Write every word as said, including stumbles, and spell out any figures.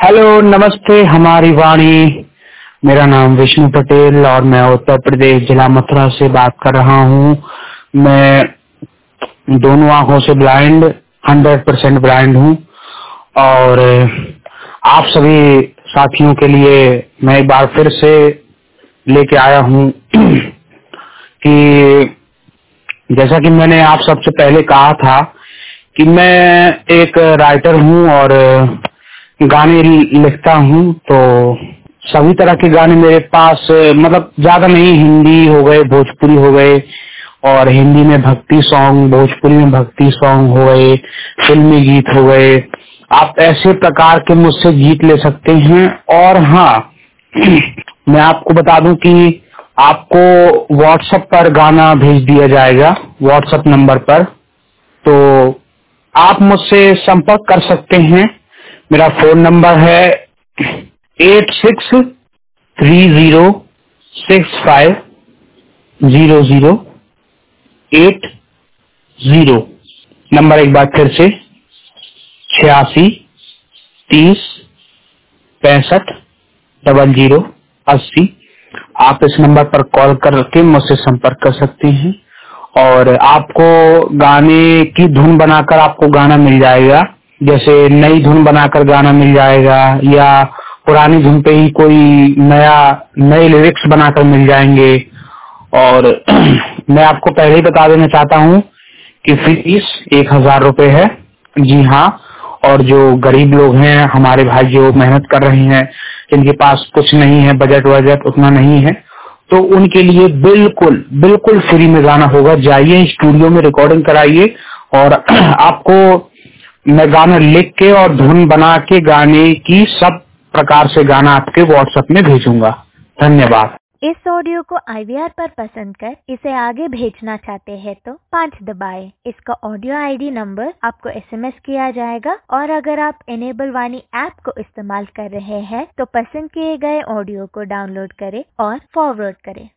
Hello, नमस्ते हमारी वाणी। मेरा नाम विष्णु पटेल और मैं उत्तर प्रदेश जिला मथुरा से बात कर रहा हूँ। मैं दोनों आंखों से ब्लाइंड, हंड्रेड परसेंट ब्लाइंड हूँ और आप सभी साथियों के लिए मैं एक बार फिर से लेके आया हूँ कि जैसा कि मैंने आप सबसे पहले कहा था कि मैं एक राइटर हूँ और गाने लिखता हूँ। तो सभी तरह के गाने मेरे पास, मतलब ज्यादा नहीं, हिंदी हो गए, भोजपुरी हो गए और हिंदी में भक्ति सॉन्ग, भोजपुरी में भक्ति सॉन्ग हो गए, फिल्मी गीत हो गए। आप ऐसे प्रकार के मुझसे गीत ले सकते हैं। और हाँ, मैं आपको बता दूं कि आपको व्हाट्सएप पर गाना भेज दिया जाएगा, व्हाट्सएप नंबर पर। तो आप मुझसे संपर्क कर सकते हैं। मेरा फोन नंबर है eight six three zero six five zero zero eight zero. Number एक बार फिर से, छियासी तीस पैंसठ डबल जीरो अस्सी। आप इस नंबर पर कॉल करके मुझसे संपर्क कर सकते हैं और आपको गाने की धुन बनाकर आपको गाना मिल जाएगा। जैसे नई धुन बनाकर गाना मिल जाएगा या पुरानी धुन पे ही कोई नया नए लिरिक्स बनाकर मिल जाएंगे। और मैं आपको पहले ही बता देना चाहता हूँ कि फीस एक हजार रुपए है। जी हाँ, और जो गरीब लोग हैं, हमारे भाई जो मेहनत कर रहे हैं, जिनके पास कुछ नहीं है, बजट वजट उतना नहीं है, तो उनके लिए बिल्कुल बिल्कुल फ्री में गाना होगा। जाइए स्टूडियो में रिकॉर्डिंग कराइए और आपको मैं गाना लिख के और धुन बना के गाने की सब प्रकार से गाना आपके व्हाट्सएप में भेजूंगा। धन्यवाद। इस ऑडियो को आई वी आर पर पसंद कर इसे आगे भेजना चाहते हैं तो पाँच दबाएं। इसका ऑडियो आई डी नंबर आपको एस एम एस किया जाएगा और अगर आप इनेबल वाणी ऐप को इस्तेमाल कर रहे हैं तो पसंद किए गए ऑडियो को डाउनलोड करें और फॉरवर्ड करें।